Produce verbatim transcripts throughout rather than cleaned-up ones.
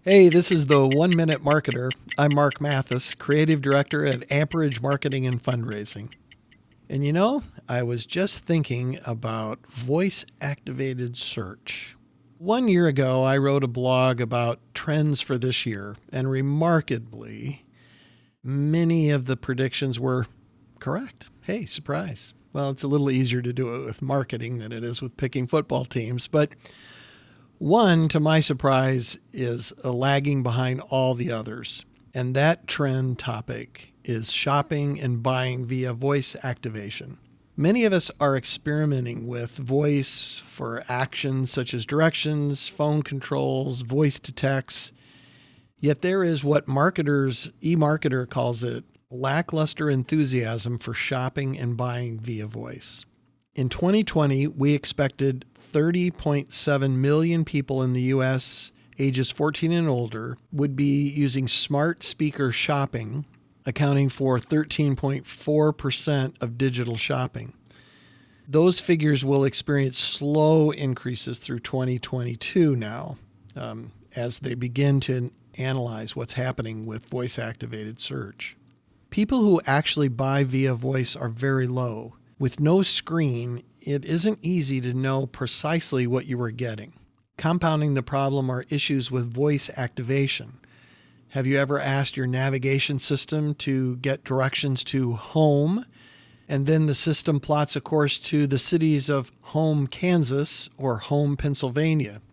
Hey, this is the One Minute Marketer. I'm Mark Mathis, Creative Director at Amperage Marketing and Fundraising. And you know, I was just thinking about voice-activated search. One year ago, I wrote a blog about trends for this year, and remarkably, many of the predictions were correct. Hey, surprise. Well, it's a little easier to do it with marketing than it is with picking football teams, but one, to my surprise, is lagging behind all the others. And that trend topic is shopping and buying via voice activation. Many of us are experimenting with voice for actions such as directions, phone controls, voice to text. Yet there is what marketers, eMarketer calls it, lackluster enthusiasm for shopping and buying via voice. In twenty twenty, we expected thirty point seven million people in the U S ages fourteen and older would be using smart speaker shopping, accounting for thirteen point four percent of digital shopping. Those figures will experience slow increases through twenty twenty-two now, um, as they begin to analyze what's happening with voice-activated search. People who actually buy via voice are very low. With no screen, it isn't easy to know precisely what you are getting. Compounding the problem are issues with voice activation. Have you ever asked your navigation system to get directions to home, and then the system plots a course to the cities of Home, Kansas or Home, Pennsylvania?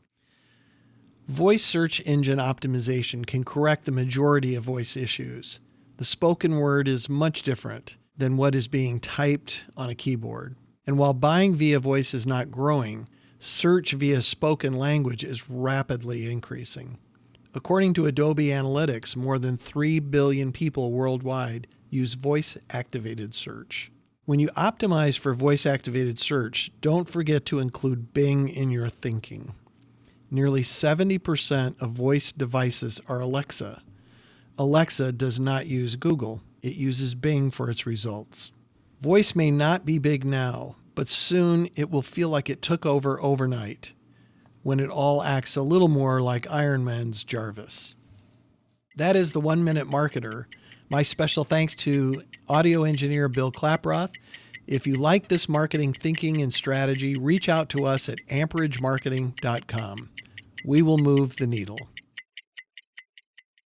Voice search engine optimization can correct the majority of voice issues. The spoken word is much different than what is being typed on a keyboard. And while buying via voice is not growing, search via spoken language is rapidly increasing. According to Adobe Analytics, more than three billion people worldwide use voice-activated search. When you optimize for voice-activated search, don't forget to include Bing in your thinking. Nearly seventy percent of voice devices are Alexa. Alexa does not use Google. It uses Bing for its results. Voice may not be big now, but soon it will feel like it took over overnight, when it all acts a little more like Iron Man's Jarvis. That is the One Minute Marketer. My special thanks to audio engineer Bill Klaproth. If you like this marketing thinking and strategy, reach out to us at amperage marketing dot com. We will move the needle.